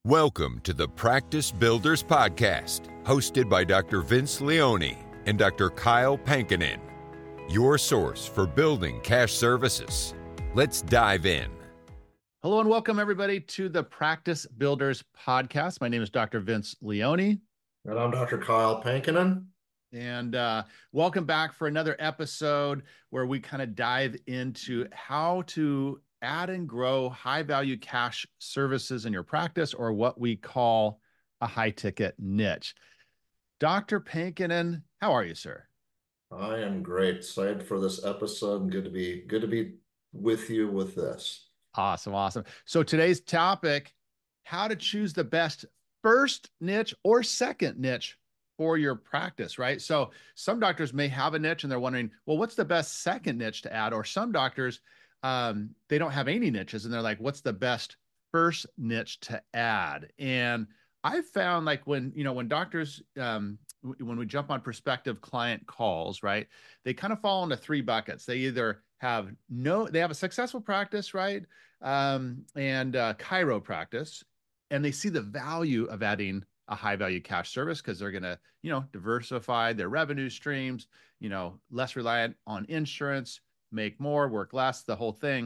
Welcome to the Practice Builders Podcast, hosted by Dr. Vince Leone and Dr. Kyle Pankinen, your source for building cash services. Let's dive in. Hello and welcome everybody to the Practice Builders Podcast. My name is Dr. Vince Leone. And I'm Dr. Kyle Pankinen. And welcome back for another episode where we kind of dive into how to add and grow high-value cash services in your practice, or what we call a high-ticket niche. Dr. Pankinen, how are you, sir? I am great. Excited for this episode and good to be with you with this. Awesome. So today's topic, how to choose the best first niche or second niche for your practice, right? So some doctors may have a niche and they're wondering, well, what's the best second niche to add? Or some doctors, they don't have any niches and they're like, what's the best first niche to add? And I found like when doctors, when we jump on prospective client calls, right, they kind of fall into three buckets. They either have a successful practice, right? And chiro practice, and they see the value of adding a high value cash service because they're going to, diversify their revenue streams, less reliant on insurance, make more, work less, the whole thing.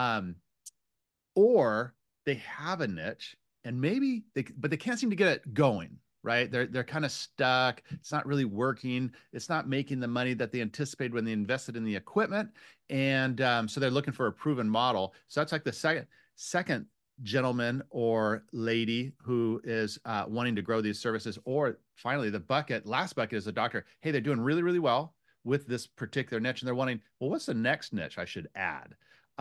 Or they have a niche and but they can't seem to get it going, right? They're kind of stuck. It's not really working. It's not making the money that they anticipated when they invested in the equipment. And so they're looking for a proven model. So that's like the second gentleman or lady who is wanting to grow these services. Or finally, last bucket is a doctor. Hey, they're doing really, really well with this particular niche. And they're wanting, well, what's the next niche I should add?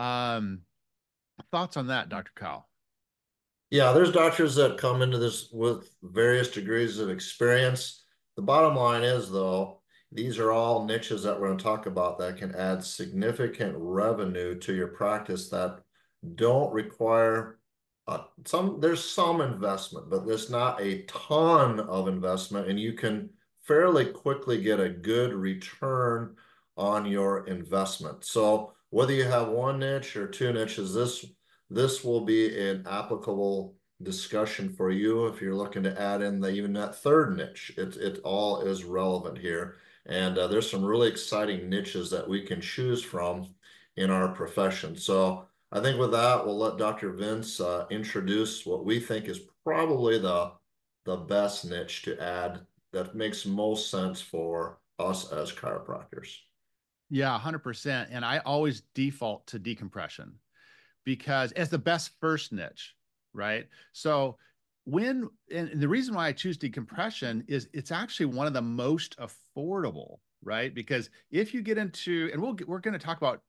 Thoughts on that, Dr. Kyle? Yeah, there's doctors that come into this with various degrees of experience. The bottom line is, though, these are all niches that we're going to talk about that can add significant revenue to your practice that don't require there's some investment, but there's not a ton of investment, and you can fairly quickly get a good return on your investment. So whether you have one niche or two niches, this will be an applicable discussion for you if you're looking to add in even that third niche. It all is relevant here, and there's some really exciting niches that we can choose from in our profession. So I think with that, we'll let Dr. Vince introduce what we think is probably the best niche to add that makes most sense for us as chiropractors. Yeah, 100%. And I always default to decompression because as the best first niche, right? So and the reason why I choose decompression is it's actually one of the most affordable, right? Because if you get into, and we're going to talk about,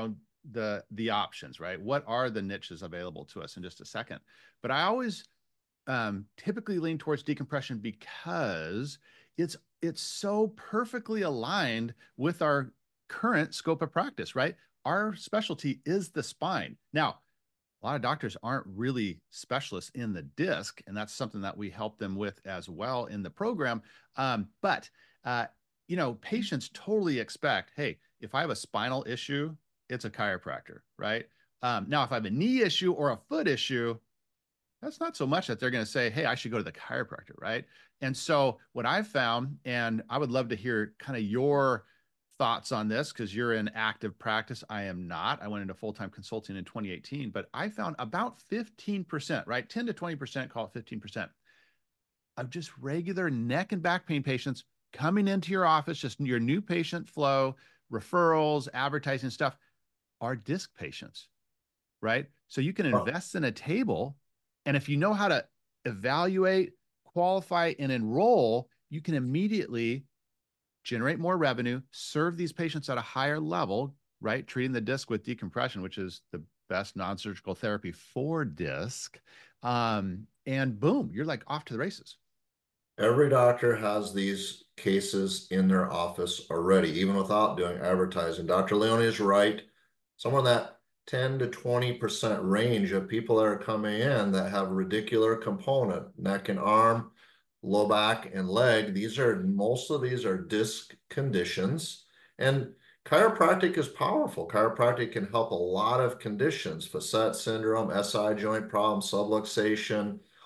the options, right? What are the niches available to us in just a second. But I always typically lean towards decompression because it's so perfectly aligned with our current scope of practice, right? Our specialty is the spine. Now, a lot of doctors aren't really specialists in the disc, and that's something that we help them with as well in the program. But patients totally expect, hey, if I have a spinal issue, it's a chiropractor, right? Now, if I have a knee issue or a foot issue, that's not so much that they're going to say, hey, I should go to the chiropractor, right? And so what I've found, and I would love to hear kind of your thoughts on this because you're in active practice. I am not. I went into full-time consulting in 2018, but I found about 15%, right? 10 to 20%, call it 15%, of just regular neck and back pain patients coming into your office, just your new patient flow, referrals, advertising stuff, are disc patients, right? So you can invest in a table, and if you know how to evaluate, qualify, and enroll, you can immediately generate more revenue, serve these patients at a higher level, right? Treating the disc with decompression, which is the best non-surgical therapy for disc. And boom, you're like off to the races. Every doctor has these cases in their office already, even without doing advertising. Dr. Leone is right. Somewhere in that 10 to 20% range of people that are coming in that have radicular component, neck and arm, low back and leg. Most of these are disc conditions. And chiropractic is powerful. Chiropractic can help a lot of conditions: facet syndrome, SI joint problems, subluxation,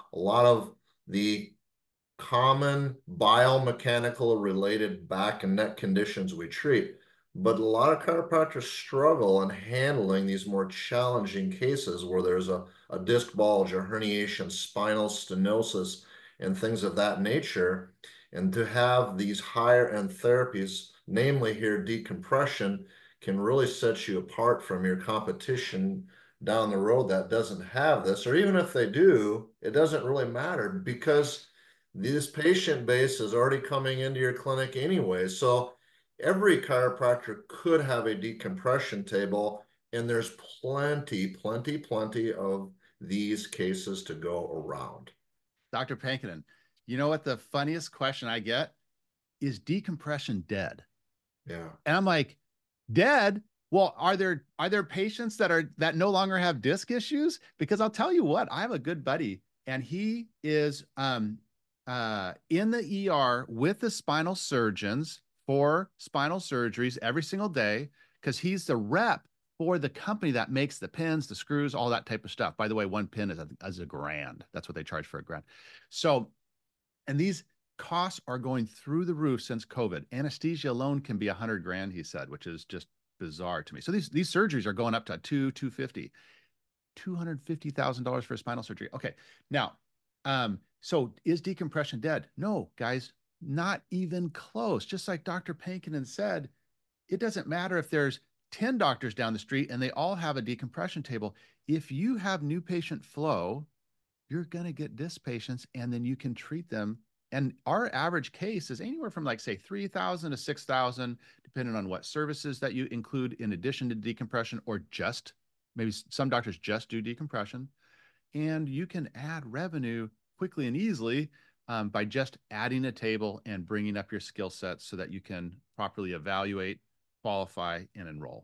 a lot of the common biomechanical related back and neck conditions we treat. But a lot of chiropractors struggle in handling these more challenging cases where there's a disc bulge, a herniation, spinal stenosis, and things of that nature. And to have these higher end therapies, namely here decompression, can really set you apart from your competition down the road that doesn't have this. Or even if they do, it doesn't really matter because this patient base is already coming into your clinic anyway. So every chiropractor could have a decompression table, and there's plenty of these cases to go around. Dr. Pankinen, you know what the funniest question I get is, decompression dead? Yeah. And I'm like, dead? Well, are there patients that no longer have disc issues? Because I'll tell you what, I have a good buddy, and he is in the ER with the spinal surgeons for spinal surgeries every single day, because he's the rep for the company that makes the pins, the screws, all that type of stuff. By the way, one pin is a grand. That's what they charge for a grand. So, and these costs are going through the roof since COVID. Anesthesia alone can be 100 grand, he said, which is just bizarre to me. So these surgeries are going up to $250,000 for a spinal surgery. Okay, now, so is decompression dead? No, guys, not even close. Just like Dr. Pankinen said, it doesn't matter if there's 10 doctors down the street and they all have a decompression table. If you have new patient flow, you're going to get disc patients, and then you can treat them. And our average case is anywhere from, like, say, 3,000 to 6,000, depending on what services that you include in addition to decompression, or just maybe some doctors just do decompression. And you can add revenue quickly and easily by just adding a table and bringing up your skill sets so that you can properly evaluate, qualify, and enroll.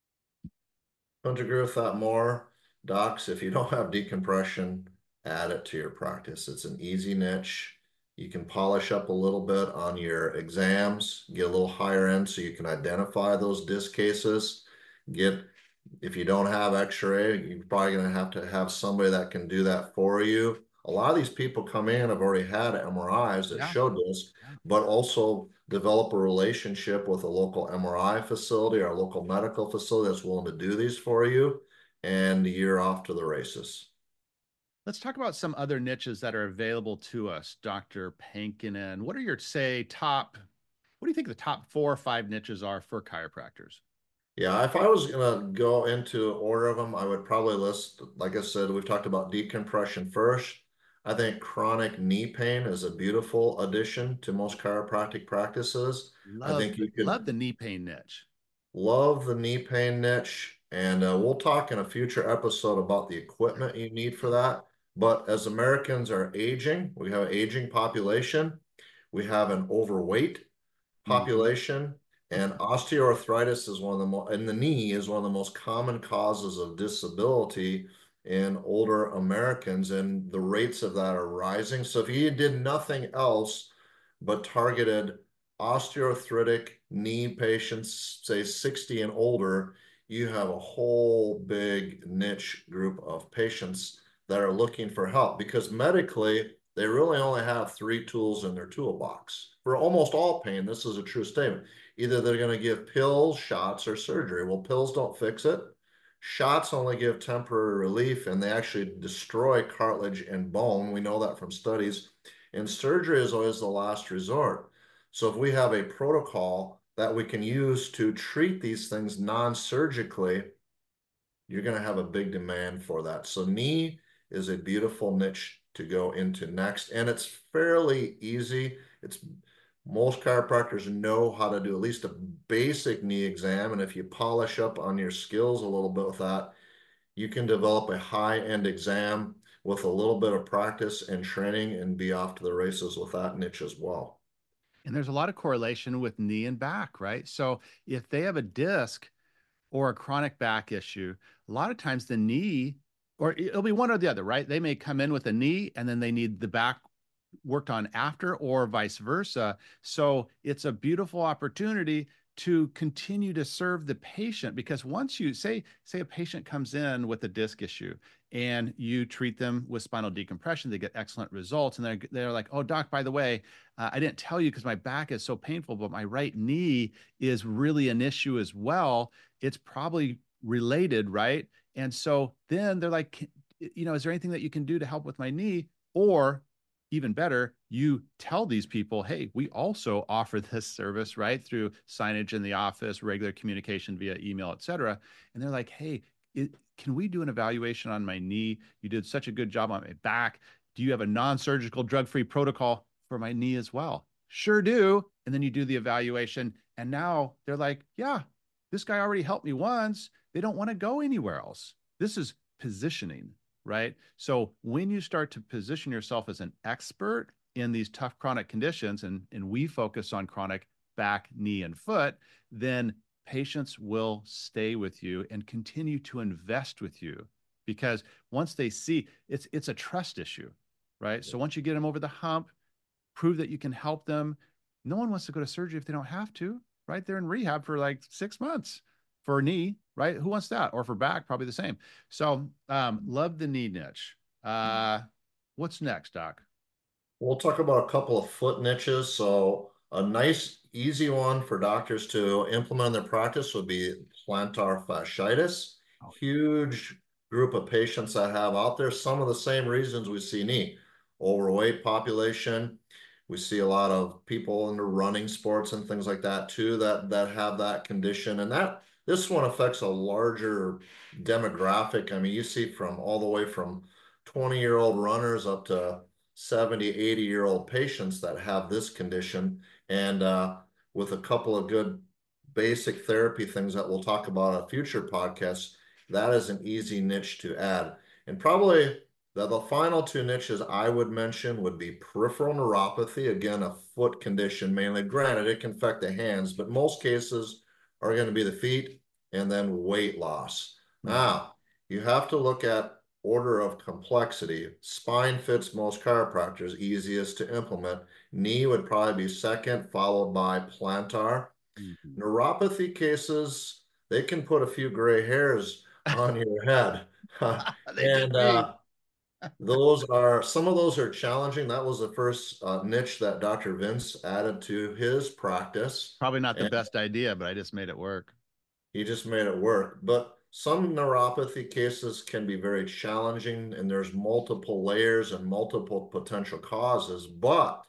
Don't you agree with that more, docs? If you don't have decompression, add it to your practice. It's an easy niche. You can polish up a little bit on your exams, get a little higher end so you can identify those disc cases. If you don't have x-ray, you're probably going to have somebody that can do that for you. A lot of these people come in, have already had MRIs that show disc, but also develop a relationship with a local MRI facility or a local medical facility that's willing to do these for you, and you're off to the races. Let's talk about some other niches that are available to us, Dr. Pankinen. What are your, what do you think the top 4 or 5 niches are for chiropractors? Yeah, if I was going to go into order of them, I would probably list, like I said, we've talked about decompression first. I think chronic knee pain is a beautiful addition to most chiropractic practices. I think you could love the knee pain niche. Love the knee pain niche. And we'll talk in a future episode about the equipment you need for that. But as Americans are aging, we have an aging population. We have an overweight population. And osteoarthritis is one of the most, and the knee is one of the most common causes of disability in older Americans. And the rates of that are rising. So if you did nothing else but targeted osteoarthritic knee patients, say 60 and older, you have a whole big niche group of patients that are looking for help, because medically, they really only have 3 tools in their toolbox. For almost all pain, this is a true statement. Either they're going to give pills, shots, or surgery. Well, pills don't fix it. Shots only give temporary relief, and they actually destroy cartilage and bone. We know that from studies. And surgery is always the last resort. So if we have a protocol that we can use to treat these things non-surgically, you're going to have a big demand for that. So knee is a beautiful niche to go into next, and it's fairly easy. Most chiropractors know how to do at least a basic knee exam, and if you polish up on your skills a little bit with that, you can develop a high-end exam with a little bit of practice and training and be off to the races with that niche as well. And there's a lot of correlation with knee and back, right? So if they have a disc or a chronic back issue, a lot of times the knee, or it'll be one or the other, right? They may come in with a knee and then they need the back worked on after, or vice versa. So it's a beautiful opportunity to continue to serve the patient, because once you say a patient comes in with a disc issue and you treat them with spinal decompression, they get excellent results, and they're like, oh doc, by the way, I didn't tell you because my back is so painful, but my right knee is really an issue as well. It's probably related, right? And so then they're like, is there anything that you can do to help with my knee? Or even better, you tell these people, hey, we also offer this service, right, through signage in the office, regular communication via email, et cetera. And they're like, hey, can we do an evaluation on my knee? You did such a good job on my back. Do you have a non-surgical drug-free protocol for my knee as well? Sure do. And then you do the evaluation. And now they're like, yeah, this guy already helped me once. They don't want to go anywhere else. This is positioning, right? So when you start to position yourself as an expert in these tough chronic conditions, and we focus on chronic back, knee, and foot, then patients will stay with you and continue to invest with you, because once they see it's a trust issue, right? So once you get them over the hump, prove that you can help them. No one wants to go to surgery if they don't have to, right? They're in rehab for like 6 months for a knee, right? Who wants that? Or for back, probably the same. So love the knee niche. What's next, doc? We'll talk about a couple of foot niches. So a nice, easy one for doctors to implement in their practice would be plantar fasciitis. Oh. Huge group of patients that have out there some of the same reasons we see knee. Overweight population. We see a lot of people into running sports and things like that too that have that condition. And this one affects a larger demographic. I mean, you see from all the way from 20-year-old runners up to 70, 80-year-old patients that have this condition. And with a couple of good basic therapy things that we'll talk about on future podcasts, that is an easy niche to add. And probably the final two niches I would mention would be peripheral neuropathy, again, a foot condition mainly. Granted, it can affect the hands, but most cases are going to be the feet, and then weight loss. Now, you have to look at order of complexity. Spine fits most chiropractors, easiest to implement. Knee would probably be second, followed by plantar. Mm-hmm. Neuropathy cases, they can put a few gray hairs on your head. They And did me. some of those are challenging. That was the first niche that Dr. Vince added to his practice. Probably not the And best idea, but I just made it work. he just made it work. But some neuropathy cases can be very challenging, and there's multiple layers and multiple potential causes. But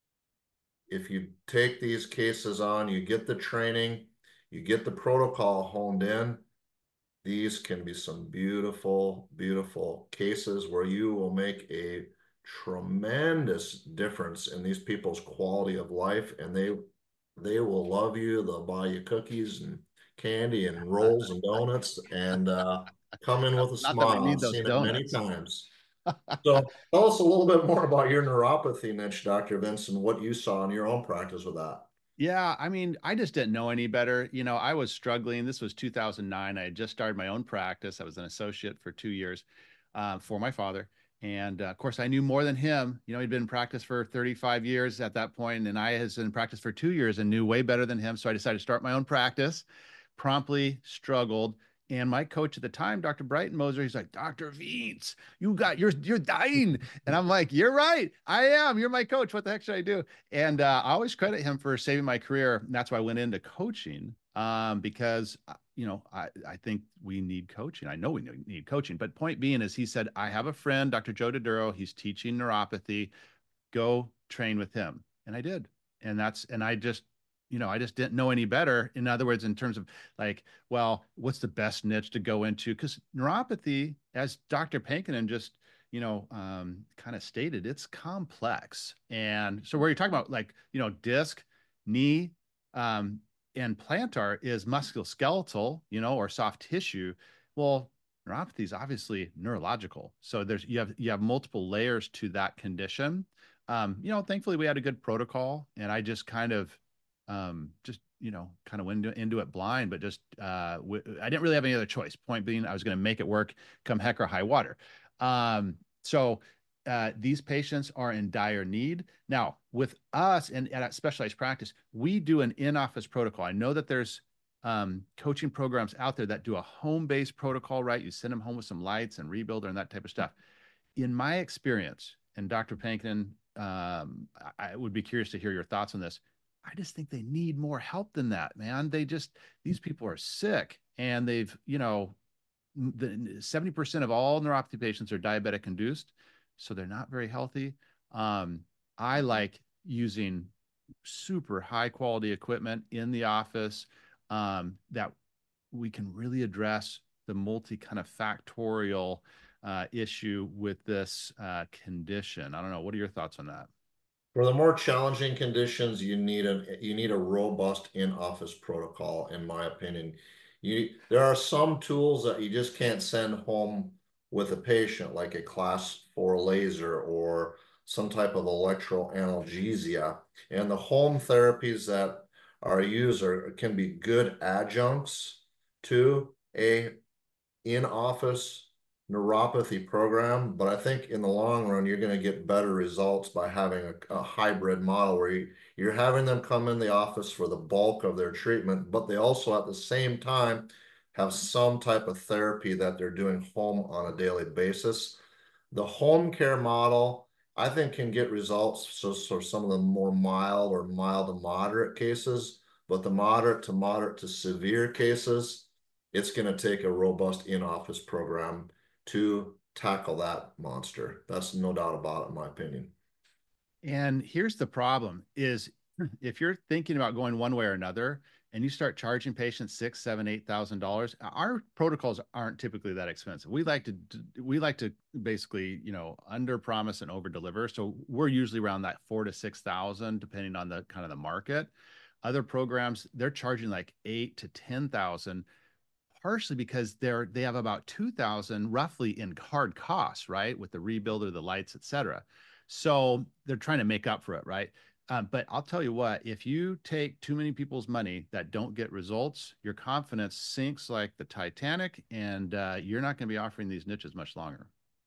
if you take these cases on, you get the training, you get the protocol honed in, these can be some beautiful, beautiful cases where you will make a tremendous difference in these people's quality of life, and they will love you. They'll buy you cookies and candy and rolls and donuts, and come in with a Not that I smile. need I've those seen it many donuts. times. So tell us a little bit more about your neuropathy niche, Dr. Vincent, what you saw in your own practice with that. Yeah, I mean, I just didn't know any better. I was struggling. This was 2009. I had just started my own practice. I was an associate for 2 years for my father. And of course, I knew more than him. He'd been in practice for 35 years at that point, and I was in practice for 2 years and knew way better than him. So I decided to start my own practice, promptly struggled. And my coach at the time, Dr. Brighton Moser, he's like, Dr. Vietz, you're dying. And I'm like, you're right. I am. You're my coach. What the heck should I do? And I always credit him for saving my career. And that's why I went into coaching because, I think we need coaching. I know we need coaching. But point being is he said, I have a friend, Dr. Joe Doduro. He's teaching neuropathy. Go train with him. And I did. And I just didn't know any better. In other words, in terms of like, well, what's the best niche to go into? Because neuropathy, as Dr. Pankinen just, kind of stated, it's complex. And so where you're talking about like, disc, knee, and plantar is musculoskeletal, or soft tissue. Well, neuropathy is obviously neurological. So you have multiple layers to that condition. Thankfully we had a good protocol, and I just kind of went into it blind, but just I didn't really have any other choice. Point being, I was going to make it work come heck or high water. So these patients are in dire need. Now, with us and at specialized practice, we do an in-office protocol. I know that there's coaching programs out there that do a home-based protocol, right? You send them home with some lights and rebuilder and that type of stuff. In my experience, and Dr. Pankinen, I would be curious to hear your thoughts on this. I just think they need more help than that, man. These people are sick, and they've, 70% of all neuropathy patients are diabetic induced, so they're not very healthy. I like using super high quality equipment in the office that we can really address the multi kind of factorial issue with this condition. I don't know. What are your thoughts on that? For the more challenging conditions, you need a robust in-office protocol, in my opinion. There are some tools that you just can't send home with a patient, like a class 4 laser or some type of electroanalgesia. And the home therapies that are used can be good adjuncts to a in-office neuropathy program, but I think in the long run, you're going to get better results by having a hybrid model where you're having them come in the office for the bulk of their treatment, but they also at the same time have some type of therapy that they're doing home on a daily basis. The home care model, I think, can get results for some of the more mild or mild to moderate cases, but the moderate to severe cases, it's going to take a robust in-office program to tackle that monster. That's no doubt about it, in my opinion. And here's the problem is if you're thinking about going one way or another and you start charging patients $6,000, $7,000, $8,000, our protocols aren't typically that expensive. We like to basically, under promise and over deliver. So we're usually around that 4,000 to 6,000, depending on the kind of the market. Other programs, they're charging like 8,000 to 10,000, partially because they have about 2,000 roughly in hard costs, right? With the rebuilder, the lights, et cetera. So they're trying to make up for it, right? But I'll tell you what, if you take too many people's money that don't get results, your confidence sinks like the Titanic, and you're not going to be offering these niches much longer.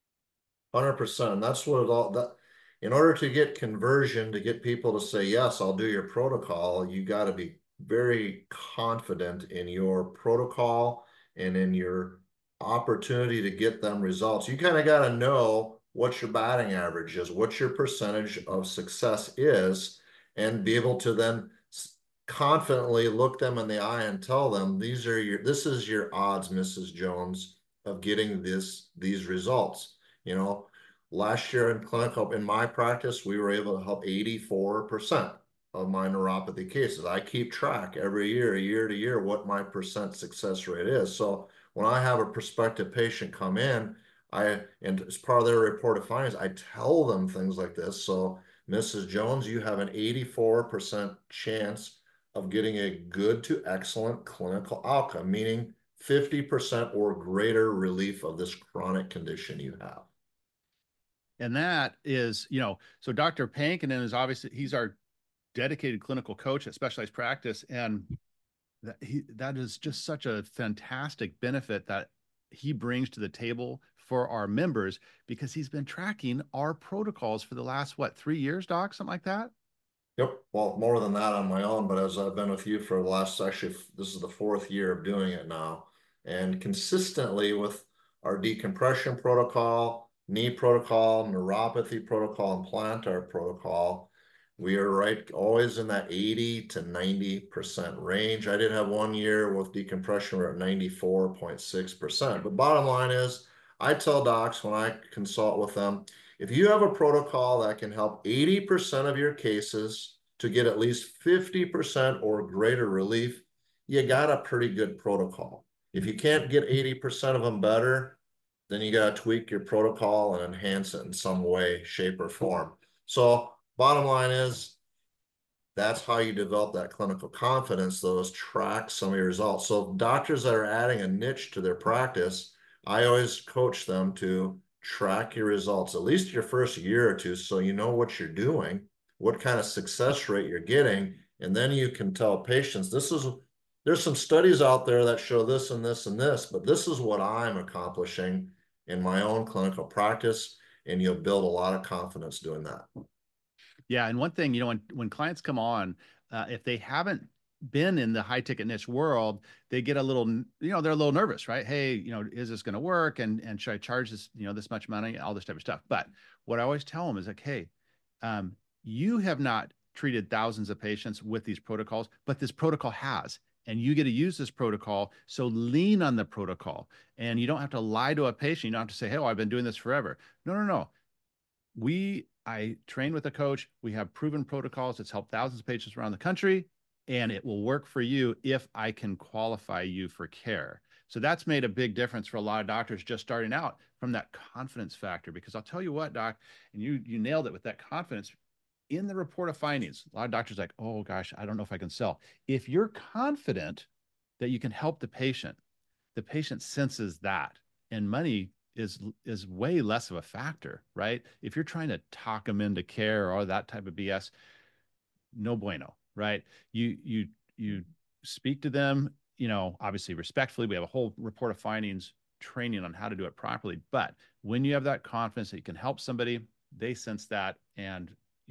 100%. That's what it all that. In order to get conversion, to get people to say yes, I'll do your protocol, you got to be very confident in your protocol and in your opportunity to get them results. You kind of got to know what your batting average is, what your percentage of success is, and be able to then confidently look them in the eye and tell them this is your odds, Mrs. Jones, of getting these results. Last year in my practice, we were able to help 84% of my neuropathy cases. I keep track every year to year, what my percent success rate is. So when I have a prospective patient come in, and as part of their report of findings, I tell them things like this. So, Mrs. Jones, you have an 84% chance of getting a good to excellent clinical outcome, meaning 50% or greater relief of this chronic condition you have. And that is, so Dr. Pankinen is obviously, he's our dedicated clinical coach at specialized practice. And that is just such a fantastic benefit that he brings to the table for our members, because he's been tracking our protocols for the last, 3 years, Doc, something like that? Yep. Well, more than that on my own, but as I've been with you for the last, actually, this is the 4th year of doing it now. And consistently with our decompression protocol, knee protocol, neuropathy protocol, and plantar protocol, we are always in that 80 to 90% range. I did have 1 year with decompression, we're at 94.6%. But bottom line is, I tell docs when I consult with them, if you have a protocol that can help 80% of your cases to get at least 50% or greater relief, you got a pretty good protocol. If you can't get 80% of them better, then you got to tweak your protocol and enhance it in some way, shape, or form. So bottom line is, that's how you develop that clinical confidence, though, is track some of your results. So doctors that are adding a niche to their practice, I always coach them to track your results, at least your first year or two, so you know what you're doing, what kind of success rate you're getting, and then you can tell patients, there's some studies out there that show this and this and this, but this is what I'm accomplishing in my own clinical practice. and you'll build a lot of confidence doing that. Yeah. And one thing, when clients come on, if they haven't been in the high ticket niche world, they get a little, they're a little nervous, right? Hey, is this going to work? And should I charge this, this much money, all this type of stuff. But what I always tell them is like, hey, you have not treated thousands of patients with these protocols, but this protocol has, and you get to use this protocol. So lean on the protocol, and you don't have to lie to a patient. You don't have to say, hey, I've been doing this forever. No. I train with a coach. We have proven protocols that's helped thousands of patients around the country, and it will work for you if I can qualify you for care. So that's made a big difference for a lot of doctors just starting out from that confidence factor. Because I'll tell you what, doc, and you nailed it with that confidence. In the report of findings, a lot of doctors are like, oh gosh, I don't know if I can sell. If you're confident that you can help the patient senses that, and money is way less of a factor, right? If you're trying to talk them into care or that type of BS, no bueno, right? You speak to them, obviously respectfully. We have a whole report of findings training on how to do it properly. But when you have that confidence that you can help somebody, they sense that, and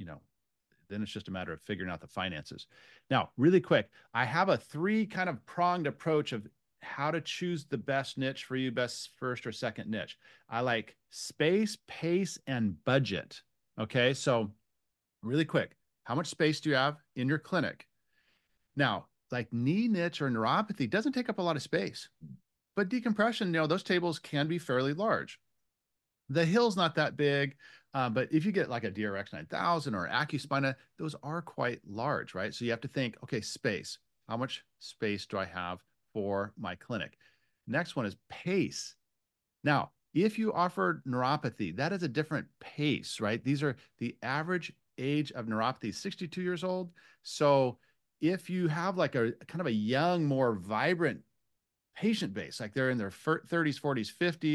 then it's just a matter of figuring out the finances. Now, really quick, I have a 3 kind of pronged approach of how to choose the best niche for you, best first or second niche. I like space, pace, and budget. Okay. So really quick, how much space do you have in your clinic? Now, like knee niche or neuropathy doesn't take up a lot of space, but decompression, those tables can be fairly large. The hill's not that big, but if you get like a DRX 9000 or Acuspina, those are quite large, right? So you have to think, okay, space. How much space do I have for my clinic? Next one is pace. Now, if you offer neuropathy, that is a different pace, right? These are the average age of neuropathy, 62 years old. So if you have like a kind of a young, more vibrant patient base, like they're in their 30s, 40s,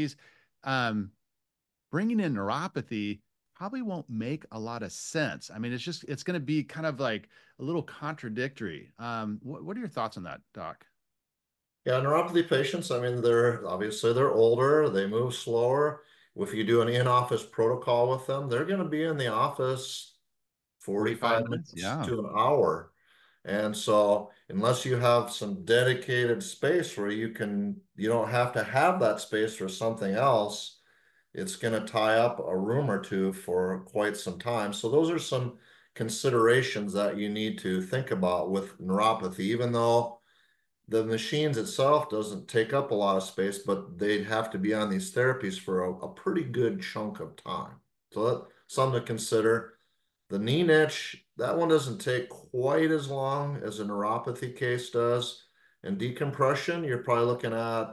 50s, bringing in neuropathy probably won't make a lot of sense. I mean, it's going to be kind of like a little contradictory. What are your thoughts on that, Doc? Yeah, neuropathy patients, I mean, they're older, they move slower. If you do an in-office protocol with them, they're going to be in the office 45 45 minutes. minutes Yeah. to an hour. And so unless you have some dedicated space where you don't have to have that space for something else, it's going to tie up a room or two for quite some time. So those are some considerations that you need to think about with neuropathy, even though the machines itself doesn't take up a lot of space, but they'd have to be on these therapies for a pretty good chunk of time. So that's something to consider. The knee niche, that one doesn't take quite as long as a neuropathy case does. And decompression, you're probably looking at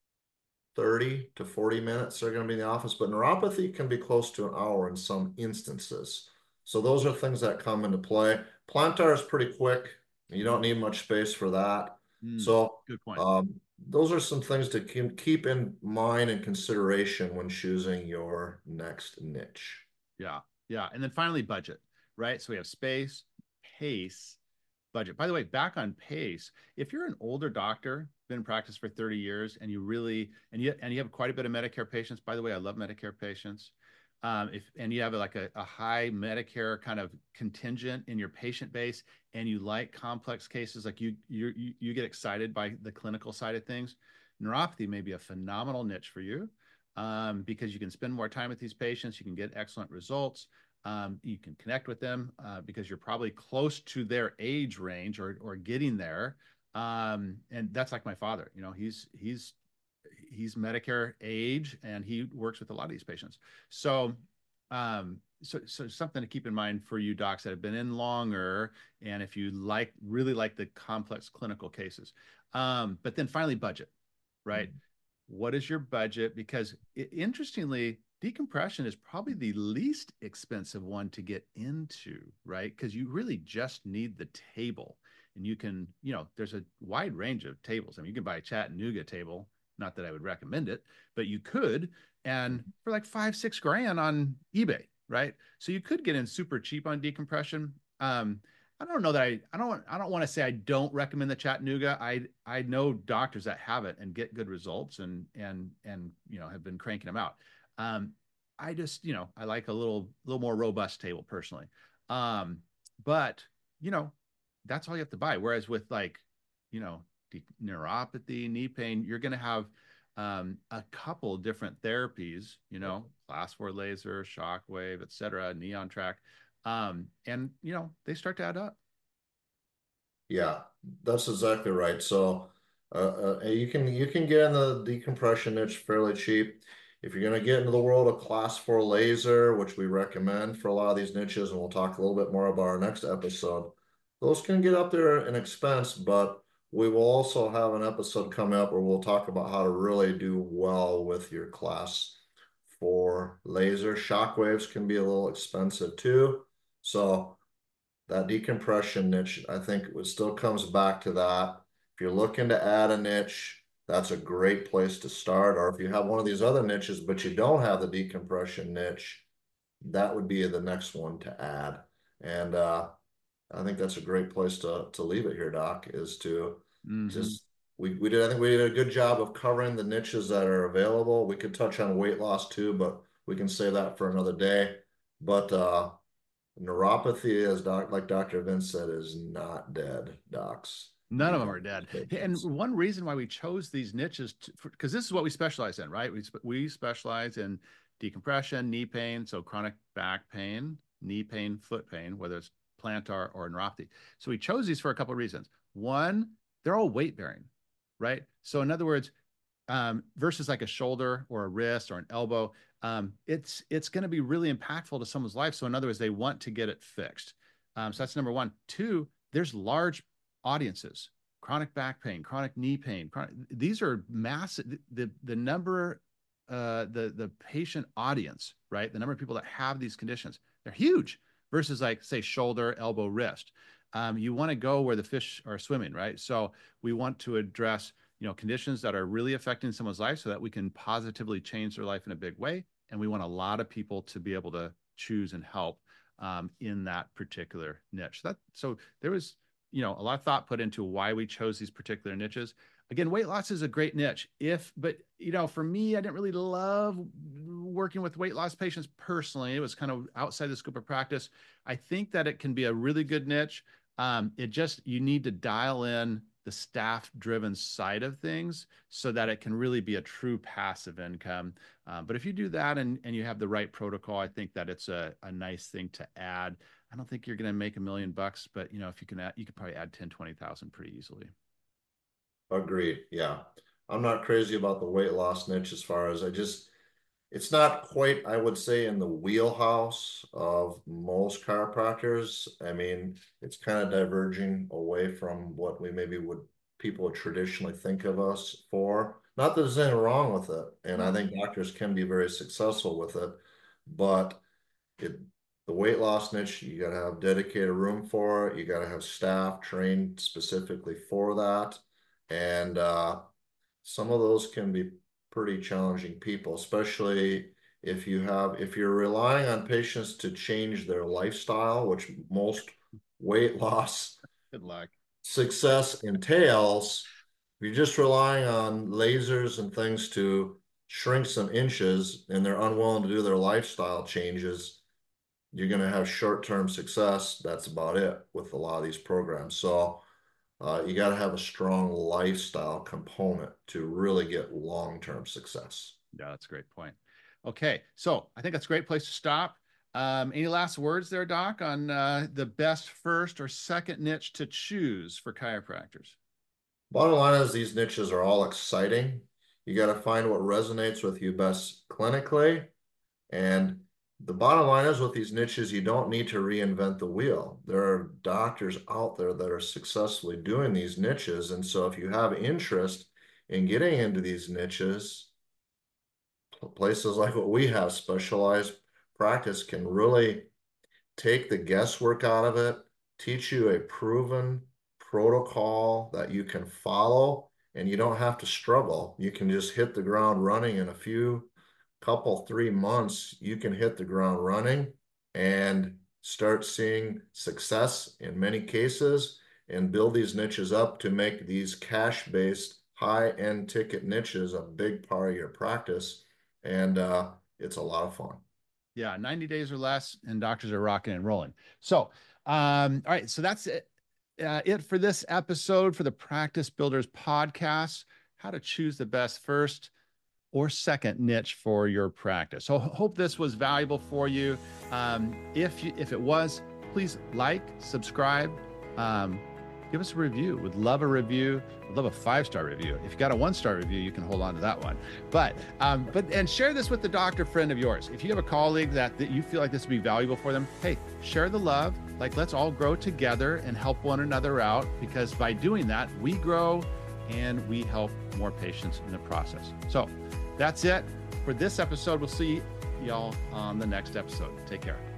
30 to 40 minutes they're going to be in the office, but neuropathy can be close to an hour in some instances. So those are things that come into play. Plantar is pretty quick. You don't need much space for that. So Good point. those are some things to keep in mind and consideration when choosing your next niche. Yeah. Yeah. And then finally, budget, right? So we have space, pace, budget. By the way, back on pace, if you're an older doctor, been in practice for 30 years, and you have quite a bit of Medicare patients. By the way, I love Medicare patients. And you have like a high Medicare kind of contingent in your patient base, and you like complex cases, like you get excited by the clinical side of things, neuropathy may be a phenomenal niche for you, because you can spend more time with these patients, you can get excellent results. You can connect with them because you're probably close to their age range or getting there. And that's like my father. He's Medicare age, and he works with a lot of these patients. So something to keep in mind for you docs that have been in longer, and if you really like the complex clinical cases. But then finally, budget, right? Mm-hmm. What is your budget? Because interestingly, decompression is probably the least expensive one to get into, right? Because you really just need the table, and you can, there's a wide range of tables. I mean, you can buy a Chattanooga table, not that I would recommend it, but you could, and for like $5-6 grand on eBay, right? So you could get in super cheap on decompression. I don't know that I don't want to say I don't recommend the Chattanooga. I know doctors that have it and get good results and have been cranking them out. I just, I like a little more robust table personally. But that's all you have to buy. Whereas with like, you know, neuropathy, knee pain, you're going to have a couple different therapies, class 4 laser, shockwave, et cetera, neon track. And they start to add up. Yeah, that's exactly right. So you can get in the decompression niche fairly cheap. If you're going to get into the world of class 4 laser, which we recommend for a lot of these niches, and we'll talk a little bit more about our next episode, those can get up there in expense, but we will also have an episode coming up where we'll talk about how to really do well with your class 4 laser. Shockwaves can be a little expensive too. So that decompression niche, I think it still comes back to that. If you're looking to add a niche, that's a great place to start. Or if you have one of these other niches, but you don't have the decompression niche, that would be the next one to add. And I think that's a great place to leave it here, Doc, is to just I think we did a good job of covering the niches that are available. We could touch on weight loss too, but we can save that for another day. But neuropathy, like Dr. Vince said, is not dead, docs. None of them are dead. And one reason why we chose these niches, because this is what we specialize in, right? We specialize in decompression, knee pain, so chronic back pain, knee pain, foot pain, whether it's plantar or neuropathy. So we chose these for a couple of reasons. One, they're all weight bearing, right? So in other words, versus like a shoulder or a wrist or an elbow, it's going to be really impactful to someone's life. So in other words, they want to get it fixed. So that's number one. Two, there's large audiences, chronic back pain, chronic knee pain. These are massive. The number, the patient audience, right? The number of people that have these conditions, they're huge versus like say shoulder, elbow, wrist. You want to go where the fish are swimming, right? So we want to address conditions that are really affecting someone's life so that we can positively change their life in a big way. And we want a lot of people to be able to choose and help in that particular niche. So there was, a lot of thought put into why we chose these particular niches. Again, weight loss is a great niche. But for me, I didn't really love working with weight loss patients personally. It was kind of outside the scope of practice. I think that it can be a really good niche. You need to dial in the staff-driven side of things so that it can really be a true passive income. But if you do that and you have the right protocol, I think that it's a nice thing to add. I don't think you're going to make $1 million, but if you can add, you could probably add 10, 20,000 pretty easily. Agreed. Yeah. I'm not crazy about the weight loss niche as far as it's not quite, I would say, in the wheelhouse of most chiropractors. I mean, it's kind of diverging away from what people would traditionally think of us for. Not that there's anything wrong with it, and I think doctors can be very successful with it, but the weight loss niche, you got to have dedicated room for it. You got to have staff trained specifically for that, and some of those can be pretty challenging people, especially if you're relying on patients to change their lifestyle, which most weight loss Good luck. success entails. If you're just relying on lasers and things to shrink some inches and they're unwilling to do their lifestyle changes, you're going to have short-term success. That's about it with a lot of these programs. So you got to have a strong lifestyle component to really get long-term success. Yeah, that's a great point. Okay, so I think that's a great place to stop. Any last words there, Doc, on the best first or second niche to choose for chiropractors? Bottom line is these niches are all exciting. You got to find what resonates with you best clinically. And the bottom line is with these niches, you don't need to reinvent the wheel. There are doctors out there that are successfully doing these niches. And so if you have interest in getting into these niches, places like what we have, specialized practice, can really take the guesswork out of it, teach you a proven protocol that you can follow, and you don't have to struggle. You can just hit the ground running in couple, 3 months. You can hit the ground running and start seeing success in many cases and build these niches up to make these cash-based high-end ticket niches a big part of your practice. And it's a lot of fun. Yeah, 90 days or less, and doctors are rocking and rolling. So, all right, so that's it for this episode for the Practice Builders podcast, how to choose the best first or second niche for your practice. So hope this was valuable for you. If it was, please like, subscribe, give us a review. Would love a review. Would love a 5-star review. If you got a 1-star review, you can hold on to that one. But share this with the doctor friend of yours. If you have a colleague that you feel like this would be valuable for them, hey, share the love. Like, let's all grow together and help one another out, because by doing that, we grow and we help more patients in the process. So that's it for this episode. We'll see y'all on the next episode. Take care.